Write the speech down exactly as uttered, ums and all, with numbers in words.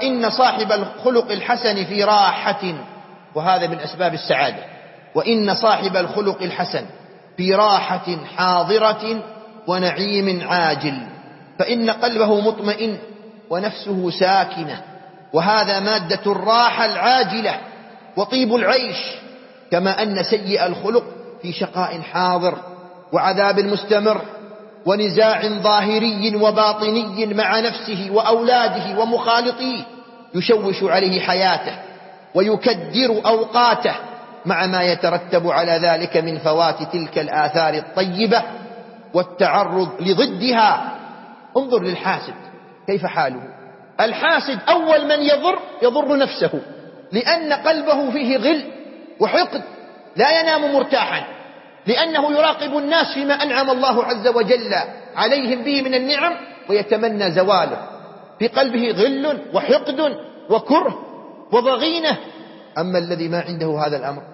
إن صاحب الخلق الحسن في راحة، وهذا من أسباب السعادة، وإن صاحب الخلق الحسن في راحة حاضرة ونعيم عاجل، فإن قلبه مطمئن ونفسه ساكنة، وهذا مادة الراحة العاجلة وطيب العيش. كما أن سيء الخلق في شقاء حاضر وعذاب مستمر ونزاع ظاهري وباطني مع نفسه وأولاده ومخالطيه يشوش عليه حياته ويكدر أوقاته، مع ما يترتب على ذلك من فوات تلك الآثار الطيبة والتعرض لضدها. انظر للحاسد كيف حاله. الحاسد أول من يضر يضر نفسه، لأن قلبه فيه غل وحقد، لا ينام مرتاحا، لأنه يراقب الناس فيما أنعم الله عز وجل عليهم به من النعم ويتمنى زواله، في قلبه غل وحقد وكره وضغينة. أما الذي ما عنده هذا الأمر